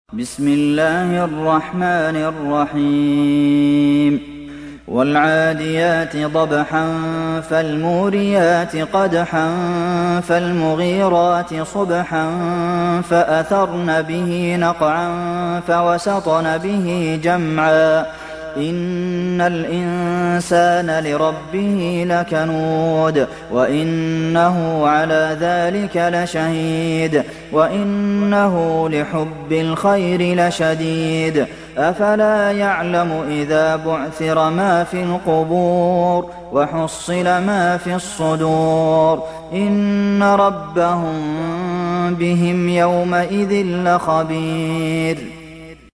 بسم الله الرحمن الرحيم والعاديات ضبحا فالموريات قدحا فالمغيرات صبحا فأثرن به نقعا فوسطن به جمعا إن الإنسان لربه لكنود وإنه على ذلك لشهيد وإنه لحب الخير لشديد أفلا يعلم إذا بعثر ما في القبور وحصل ما في الصدور إن ربهم بهم يومئذ لخبير